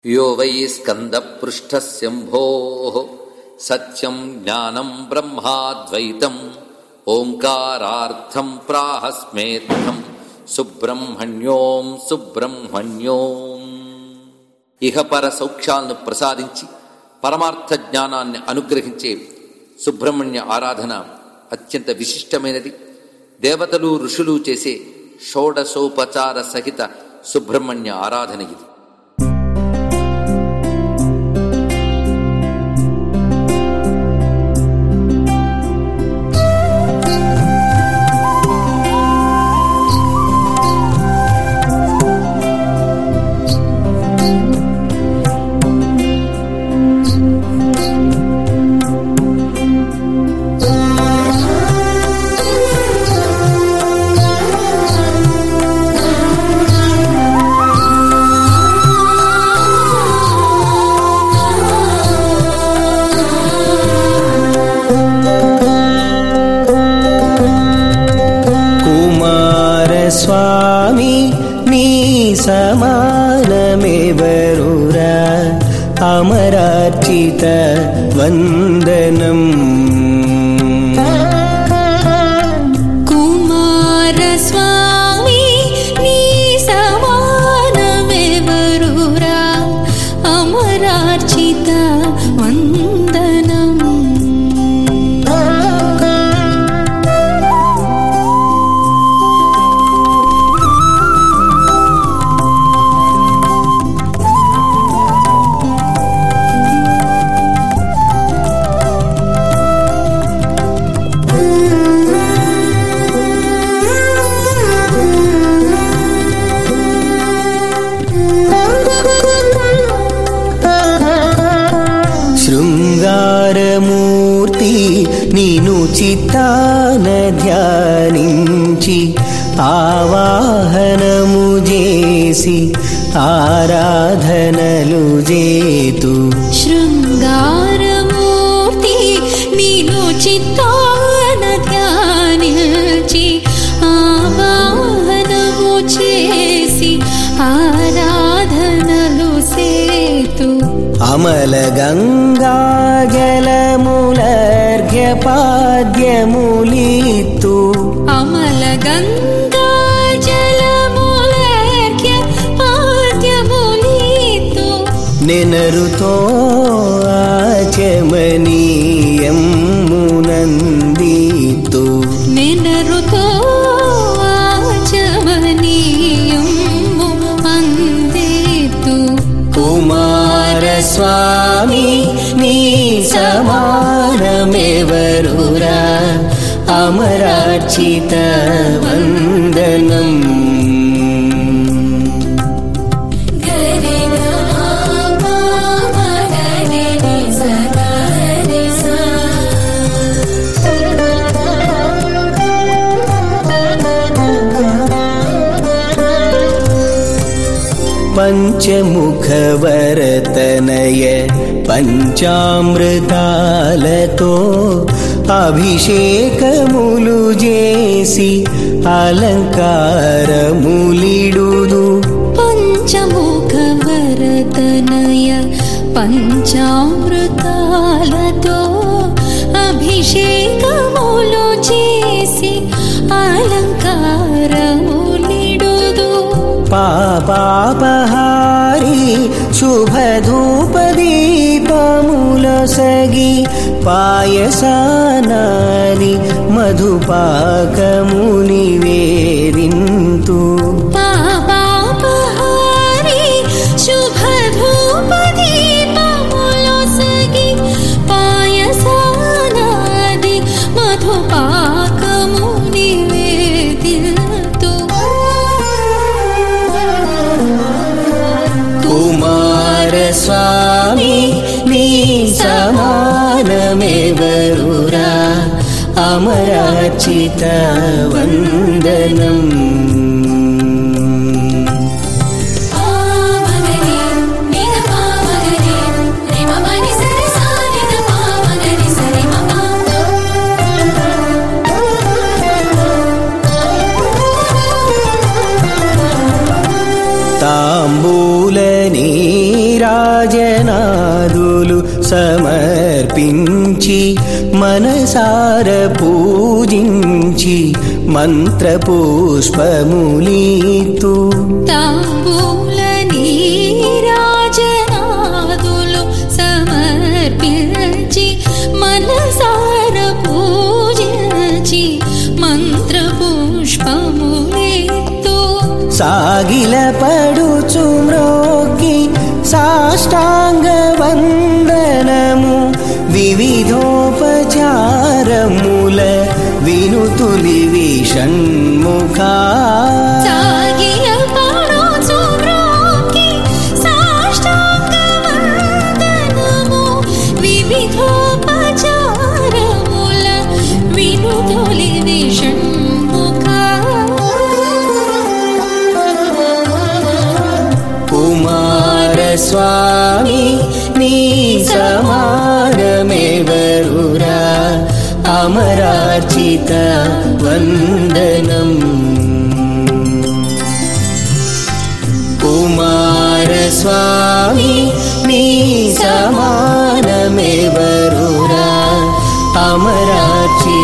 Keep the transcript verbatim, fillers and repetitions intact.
यो वै स्कन्दपृष्ठः शम्भोः सत्यं ज्ञानं ब्रह्माद्वैतं ओंकारार्थं प्राहस्मेद्धं సుబ్రహ్మణ్యోం సుబ్రహ్మణ్యోం. ఇహపర సౌఖ్యాలను ప్రసాదించి పరమార్థ జ్ఞానాన్ని అనుగ్రహించే సుబ్రహ్మణ్య ఆరాధన అత్యంత విశిష్టమైనది. దేవతలు ఋషులు చేసే షోడశోపచార సహిత సుబ్రహ్మణ్య ఆరాధన ఇది. స్వామి నీ సమానమెవరురా అమరార్చిత వందనం. కుమార స్వామి నీ సమానమెవరురా అమరార్చిత వందనం. శృంగారమూర్తి నిను చిత్తాన ధ్యానించి ఆవాహనము చేసి ఆరాధనలు చేతు. శృంగారమూర్తి నిను చిత్తాన ధ్యానించి ఆవాహనము చేసి ఆరాధనలు సేతు. అమల గంగా జలములర్ఘ్య పాద్యములిత్తు. అమల గంగా జలములర్ఘ్య పాద్యములిత్తు. నెనరుతో ఆచమనీయమునందిత్తు. నెనరుతో ఆచమనీయము అందిత్తు. కుమార స్వామి నీ సమానమెవరురా అమరార్చిత వందనం. పంచముఖవరతనయ పంచామృతాలతో అభిషేకములు చేసి అలంకారములిడుదు. పంచముఖవరతనయ పంచామృతాలతో అభిషేకములు చేసి అలంకారములిడుదు. పాపాపహారి శుభధూపదీపములసగి పాయసానాది మధుపాకముని వేరింతు. పాపాపహారి శుభధూపదీపములసగి పాయసానాది మధుపాకముని వేరింతు. కుమార స్వామి నీ సమానమెవరురా అమరార్చిత వందనం. తాంబూల నీరా నీరాజనాదులు సమర్పించి మనసార పూజించి మంత్రపుష్పములీతు తాంబూల నీరాజనాదులు సమర్పించి మనసార పూజించి మంత్రపుష్పములీతు సాగిల పడుచు మ్రోకి సాష్టాంగ వందనము వివిధోపచారముల వినుతులివి షణ్ముఖా సాగిల పడుచు మ్రోకి సాష్టాంగ వందనము వివిధోపచారముల వినుతులివి షణ్ముఖా కుమారస్వామి నీ సమానమెవరురా అమరార్చిత వందనం కుమారస్వామి నీ సమానమెవరురా అమరార్చిత